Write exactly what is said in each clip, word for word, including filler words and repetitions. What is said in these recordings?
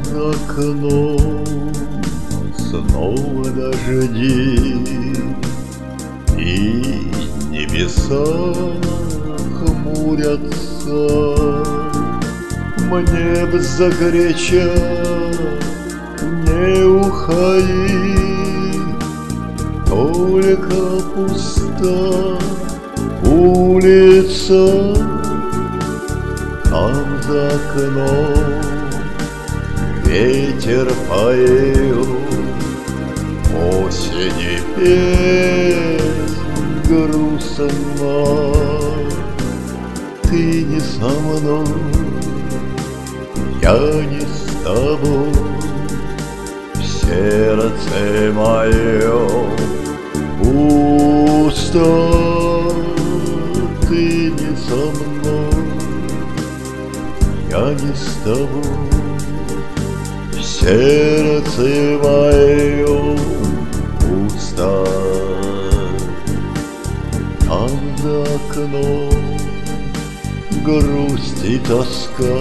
За окном снова дожди, и небеса хмурятся. Мне б закричать: не уходи, только пуста улица. Там за окном ветер поет осени песнь грустно. Ты не со мной, я не с тобой, в сердце моем пусто. Ты не со мной, я не с тобой, в сердце моем пусто. Там за окном грусть и тоска,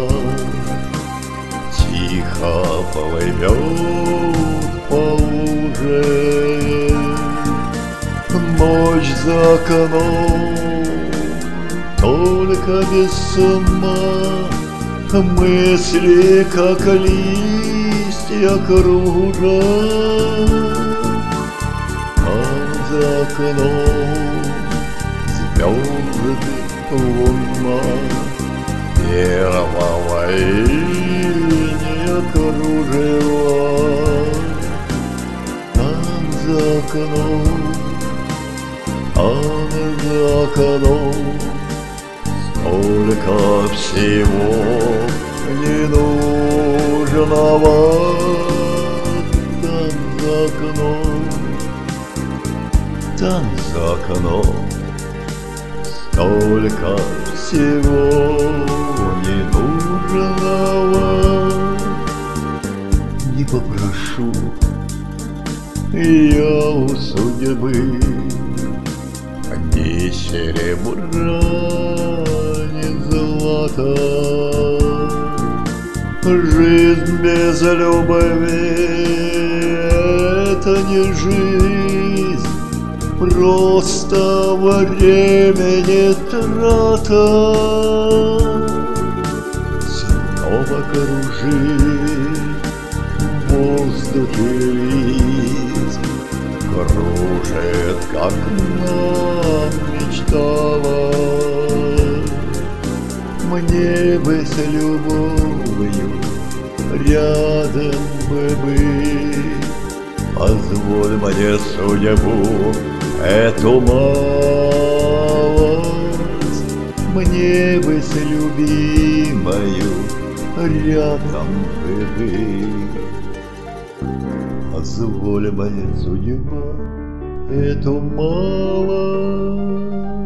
тихо плывет по луже. Ночь за окном, только без сна, мысли, как листья, кружат. Там за окном звезды, луна, первого июня кружева. Там за окном, там за окном столько всего ненужного. Там за окном, там за окном столько всего ненужного. Не попрошу я у судьбы ни серебра, ни злата. Жизнь без любви — это не жизнь, просто времени трата. Снова кружит в воздухе лист, кружит, как нам мечталось. Мне бы с любовью рядом бы быть, позволь мне судьбу эту малость. Мне бы с любимою рядом бы быть, позволь мне судьба эту малость.